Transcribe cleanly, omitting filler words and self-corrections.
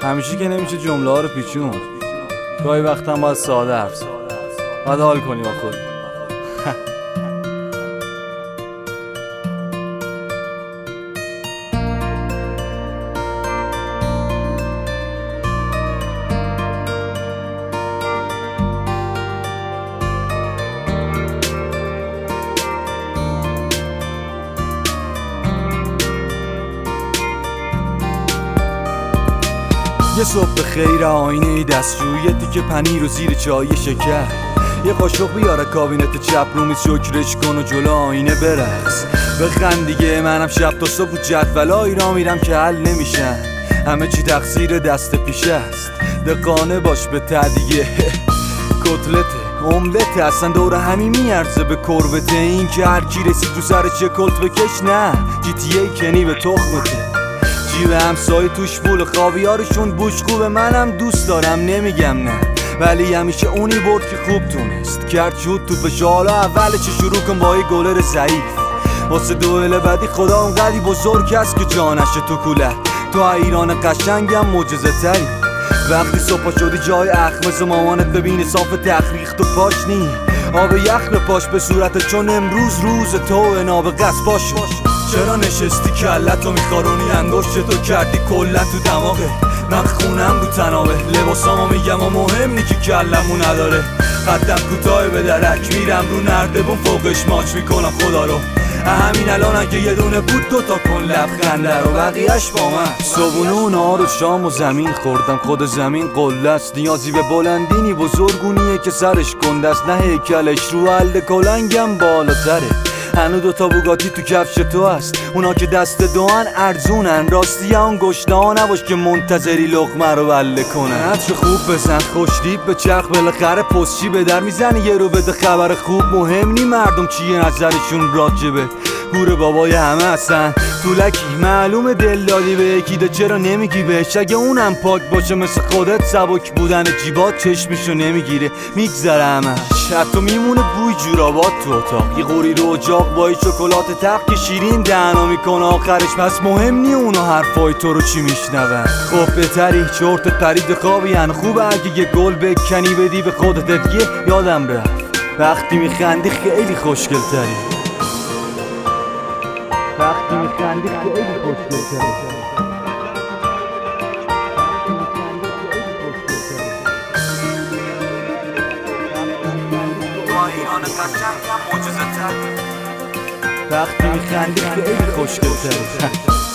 همیشه که نمیشه جمله ها رو پیچون. گاهی وقتا باید ساده حرف زد، باید حال کنی با خود. یه صبح خیر آینه دستشویی، یه تیکه پنیر و زیر چای شکر، یه قاشق بیاره کابینت چپ رو میز شکرش کن و جلو آینه برقص. بخند دیگه، منم شب تا صبح جدولایی را میرم که حل نمیشن. همه چی تقصیر دست پیش است، دقانه باش به تعدیه. کتلته املته اصلا دور همین میارزه به کربته. این که هر کی رسید تو سر چه کلت بکش، نه GTA کنی به تخمته. جیب همسایه توش پول خاویارشون بوش خوبه، منم دوست دارم نمیگم نه، ولی همیشه اونی برد که خوب تونست کرد شد تو بشه. حالا اول چه شروع کن با یه گلر ضعیف، واسه دوئل بعدی خدا اونقدی بزرگ هست که جانشه تو کوله. تو ایران قشنگم معجزه تری، وقتی صبح شدی جای اخمز مامانت ببینه صاف تخریخ تو پاش نی، آب یخ به پاش به صورت، چون امروز روز تو ناب قصد باش. چرا نشستی کلتو میخارونی، انگشتتو کردی کلا تو دماغه. من خونم رو تنابه، لباسامو میگم و مهم نی که کلمو نداره. قدم کوتاه به درک میرم رو نردبون، فوقش ماچ میکنم خدا رو. همین الان اگه یه دونه بود دوتا کن لبخنده رو، بقیهش با من. صبونه و نهار و شام و زمین خوردم، خود زمین قله است. نیازی به بلندینی بزرگونیه که سرش گنده است، نه هیکلش رو حل کلنگم بالاتره. هنو دوتا بوگاتی تو کفش تو هست، اونا که دست دوان ارزونن. راستی اون گشنه ها نباش که منتظری لقمه رو بله کنن. عطر خوب بزن خوشتیب به چرخ، بالاخره پستچی به در میزنه یه رو بده خبر خوب. مهم نی مردم چیه نظرشون راجبه، گور بابای همه هستن. طولکی معلومه دل دادی به یکی ده، چرا نمیگی بهش اگه اونم پاک باشه مثل خودت؟ سبک بودن جیبات چشمشو نمیگیره، میگذره همش. حتی میمونه بوی جورابات تو اتاق، یه قوری رو اجاق با شکلات تلخ که شیرین دهنو میکنه آخرش. پس مهم نی اونا حرفای تو رو چی میشنون. خب بهتری چرتت پرید خوابی هن، خوبه اگه یه گل بکنی بدی به خودت دیگه. یادم رفت وقتی میخندی خیلی خوشگل تری، وقتی میخندی خیلی خوشگل تری. ایران قشنگم معجزه تری، وقتی میخندی خیلی خوشگل تری.